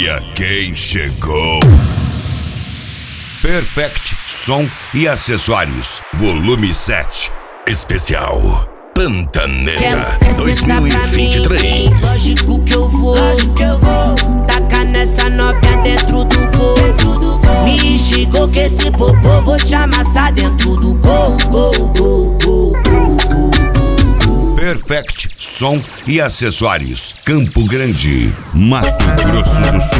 Olha quem chegou. Perfect Som e Acessórios, volume 7. Especial Pantaneta 2023. Lógico que eu vou tacar nessa novinha dentro do gol. Me instigou que esse popô vou te amassar dentro do gol. Perfect Som e Acessórios, Campo Grande, Mato Grosso do Sul.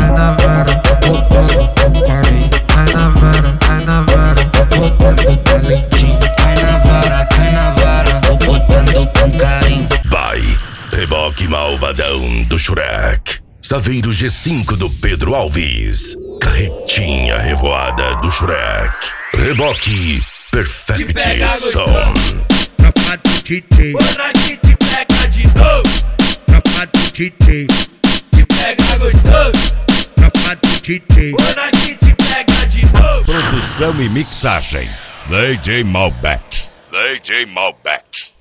Vai, reboque malvadão do Shrek, Saveiro G5 do Pedro Alves, carretinha revoada do Shrek, reboque Perfect Som. Tropa do DJ, quando a gente pega de novo, tropa do DJ, te pega gostoso. tropa do DJ, Quando a gente pega de novo. Produção e mixagem, DJ Malbec. DJ Malbec.